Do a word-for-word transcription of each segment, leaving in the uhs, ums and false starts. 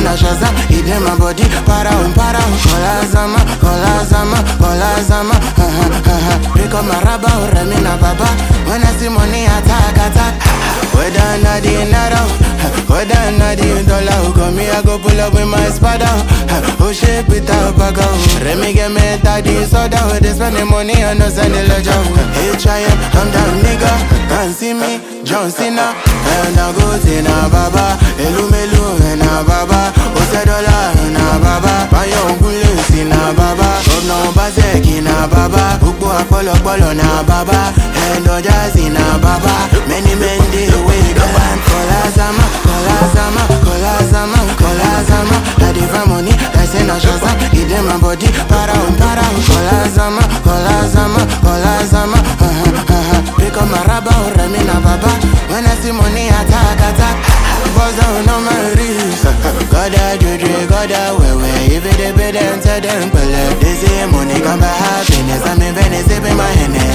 na Shazam, it in my body, para um, para um. Kola Zama, Kola Zama, Kola Zama, ha ha ha ha. Pick up my rubber, Remy na baba. When I see money, attack, attack. Whether or not the naira, whether or not the dollar, come me, I go pull up with my spada. Oh shit, without bago. Remy get me daddy soda. They spend the money and no send the ledger. Hey, try it, I'm down nigga. Can't see me, John Cena. And I go to na baba. Elu melu na baba. Ose dollar na baba. Bayo ngule si na baba. Obno bazeki na baba. Ukbo apolo polo na baba. And ojazi na baba. Many men they wake up and Kola Zama, Kola Zama, Kola Zama, Kola Zama. I divine money, I say na Shazam. It in my body, para um, para um. Kola Zama, Kola Zama, Kola Zama, ha ha ha ha. Pick up my rubber, Remy na baba. When I see money, attack, attack. Buzz down on my wrist. Goda juju, goda wewe. If it is better than tell them, they say money come by happiness. I'm in Venice, sipping my Henny.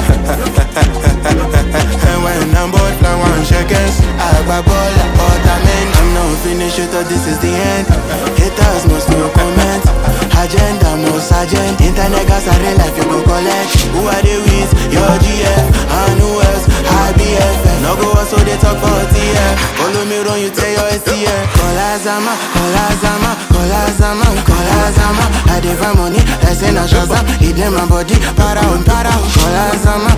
And when I'm bored, I want shakers. I grab all the other men. I'm not finished, you thought this is the end. Haters must no comment. Agenda, most agent. Internet gas are real life, you go collect. Who are they with? Your G F. And who else? I B F. No go so they talk for T F. Follow me run, you tell your S T F. Kola Zama, Kola Zama, Kola Zama, Kola Zama. I divine money, I say na Shazam. It in my body, para um, para um. Kola Zama.